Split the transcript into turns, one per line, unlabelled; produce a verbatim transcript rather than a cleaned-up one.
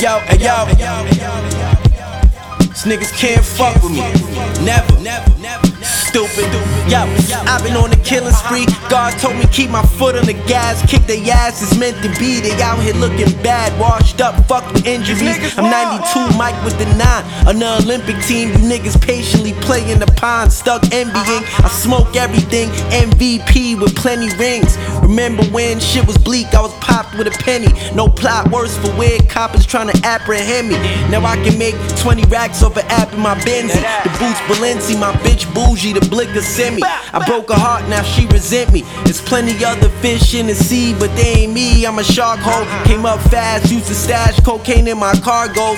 yo, hey yo, these niggas can't fuck with me. Never, never, never. Stupid, yo, I've been on a killing spree. God told me keep my foot on the gas. Kick their ass, it's meant to be. They out here looking bad, washed up, fucked with injuries. I'm ninety-two, Mike with the nine. On the Olympic team, you niggas patiently play in the pond, stuck envying. I smoke everything, M V P with plenty rings. Remember when shit was bleak, I was popped with a penny. No plot, worse for weird coppers trying to apprehend me. Now I can make twenty racks off an app in my Benzie. The boots Balenci, my bitch bougie, the blick of semi. I broke her heart, now she resent me. There's plenty other fish in the sea, but they ain't me. I'm a shark hole, came up fast, used to stash cocaine in my cargoes.